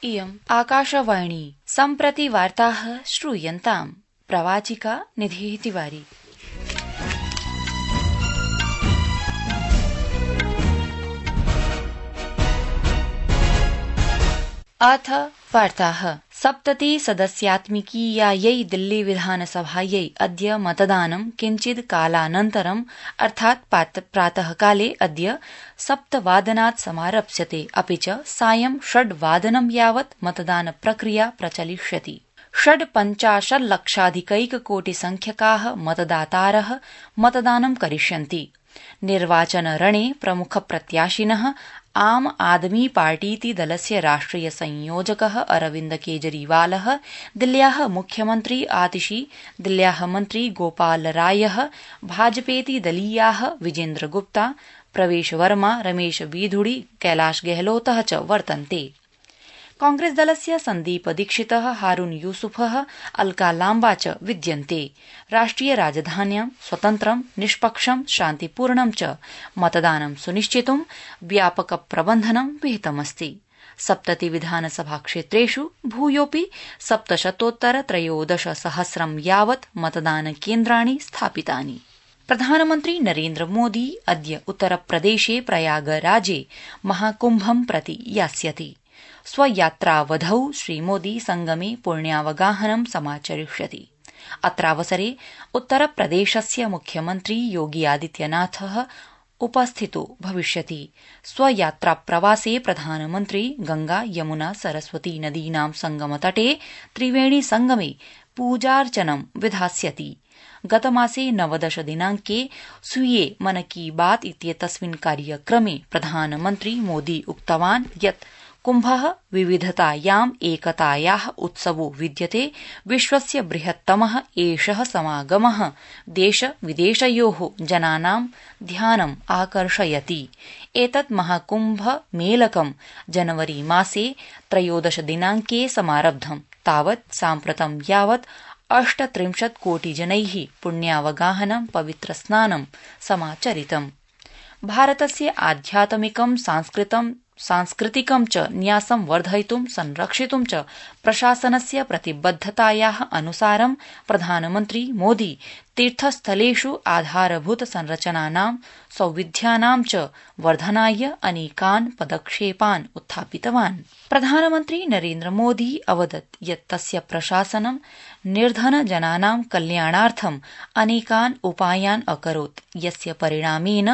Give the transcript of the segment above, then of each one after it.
इयम् आकाशवाणी सम्प्रति वार्ताः श्रूयन्ताम्। प्रवाचिका निधिः तिवारी। अथ वार्ताः। 70 सदस्यात्मिकीयायै दिल्ली विधानसभायै अद्य मतदानं किञ्चिद् कालानन्तरम् अर्थात् प्रातःकाले अद्य 7:00 समारप्स्यते, अपि च सायं 6:00 यावत् मतदान प्रक्रिया प्रचलिष्यति। 55 लक्षाधिकैककोटिसंख्यकाः मतदातारः मतदानं करिष्यन्ति। निर्वाचनरणे प्रमुखप्रत्याशिनः आम आदमी पार्टीति दलस्य राष्ट्रिय संयोजकः अरविन्द केजरीवालः, दिल्ल्याः मुख्यमन्त्री आतिशी, दिल्ल्याः मन्त्री गोपाल रायः, भाजपेति दलीयाः विजेन्द्र गुप्ता, प्रवेश वर्मा, रमेश बीधुड़ी, कैलाश गहलोतः च वर्तन्ते। कांग्रेस दलस्य सन्दीप दीक्षितः, हारून यूसुफः, अलका लाम्बा च विद्यन्ते। राष्ट्रिय राजधान्यां स्वतन्त्रं, निष्पक्षं, शान्तिपूर्णं च मतदानं सुनिश्चितुं व्यापक प्रबन्धनं विहितमस्ति। 70 विधानसभा क्षेत्रेषु भूयोऽपि 713,000 यावत् मतदान केन्द्राणि स्थापितानि। प्रधानमन्त्री नरेन्द्र मोदी अद्य उत्तरप्रदेशे प्रयागराजे महाकुम्भं प्रति यास्यति। स्वयात्रावधौ श्रीमोदी संगमे पुण्यावगाहनं समाचरिष्यति। अत्रावसरे उत्तरप्रदेशस्य मुख्यमन्त्री योगी आदित्यनाथः उपस्थितो भविष्यति। स्वयात्राप्रवासे प्रधानमन्त्री गंगा यमुना सरस्वती नदीनां संगमतटे त्रिवेणी संगमे पूजार्चनं विधास्यति। गतमासे 19 दिनांके स्वीये मन की बात इत्येतस्मिन् कार्यक्रमे प्रधानमन्त्री मोदी उक्तवान् यत् कुम्भः विविधतायाम् एकतायाः उत्सवो विद्यते। विश्वस्य बृहत्तमः एषः समागमः देश विदेशयोः जनानां ध्यानम् आकर्षयति। एतत् महाकुम्भ मेलकं जनवरी मासे 13 दिनांके समारब्धम्। तावत् साम्प्रतं यावत् 38 कोटिजनैः पुण्यावगाहनं पवित्रस्नानं समाचरितम्। भारतस्य आध्यात्मिकं सांस्कृतिकं च न्यासं वर्धयितुं संरक्षितुं च प्रशासनस्य प्रतिबद्धतायाः अनुसारं प्रधानमन्त्री मोदी तीर्थस्थलेषु आधारभूत संरचनानां सौविध्यानां च वर्धनाय अनेकान् पदक्षेपान् उत्थापितवान्। प्रधानमन्त्री नरेन्द्र मोदी अवदत् यत् तस्य प्रशासनं निर्धनजनानां कल्याणार्थम् अनेकान् उपायान् अकरोत्, यस्य परिणामेन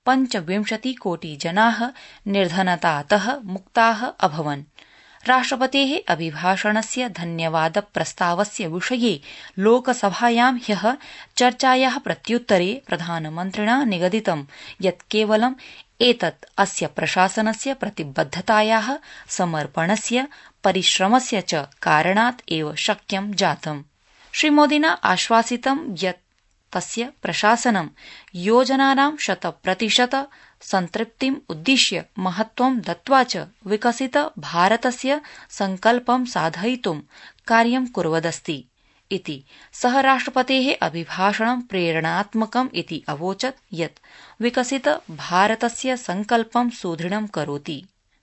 25 कोटि जनाः निर्धनतातः मुक्ताः अभवन्। राष्ट्रपतेः अभिभाषणस्य धन्यवाद प्रस्तावस्य विषये लोकसभायां ह्यः चर्चायाः प्रत्युत्तरे प्रधानमन्त्रिणा निगदितं यत् केवलं एतत् अस्य प्रशासनस्य प्रतिबद्धतायाः, समर्पणस्य, परिश्रमस्य च कारणात् एव शक्यं जातम्। श्रीमोदिना आश्वासितं यत् तस्य प्रशासनं योजनानां 100% संतृप्तिम् उद्दिश्य महत्त्वं दत्त्वा च विकसित भारतस्य संकल्पं साधयितुं कार्यं कुर्वदस्ति इति। सः राष्ट्रपतेः अभिभाषणं प्रेरणात्मकम् इति अवोचत् यत् विकसित भारतस्य संकल्पं सुदृढं करोति,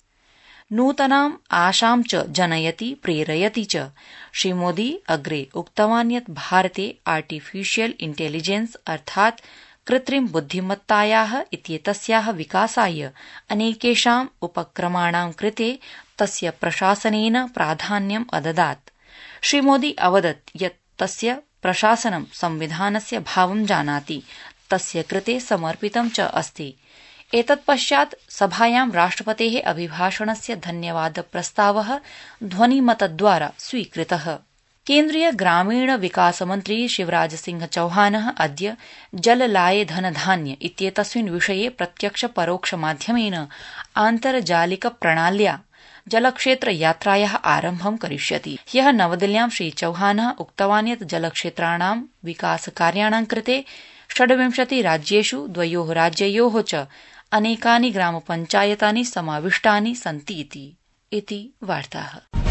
नूतनाम् आशां च जनयति, प्रेरयति च। श्रीमोदी अग्रे उक्तवान् यत् भारते आर्टिफिशियल् इंटेलिजेंस अर्थात् कृत्रिम बुद्धिमत्तायाः इत्येतस्याः विकासाय अनेकेषाम् उपक्रमाणां कृते तस्य प्रशासनेन प्राधान्यम् अददात्। श्रीमोदी अवदत् यत् तस्य प्रशासनं संविधानस्य भावं जानाति, तस्य कृते समर्पितं च अस्ति। एतत्पश्चात् सभायां राष्ट्रपतेः अभिभाषणस्य धन्यवाद प्रस्तावः ध्वनिमतद्वारा स्वीकृतः। केन्द्रीय ग्रामीण विकास मन्त्री शिवराज सिंह चौहानः अद्य जललाय धनधान्य इत्येतस्मिन् विषये प्रत्यक्ष परोक्ष माध्यमेन आन्तर्जालिक प्रणाल्या जलक्षेत्र यात्रायाः आरम्भं करिष्यति। ह्यः नवदिल्ल्यां श्रीचौहानः उक्तवान् यत् जलक्षेत्राणां विकासकार्याणां कृते 26 राज्येषु 2 राज्ययोः च अनेकानि ग्रामपञ्चायतानि समाविष्टानि सन्ति इति वार्ताः।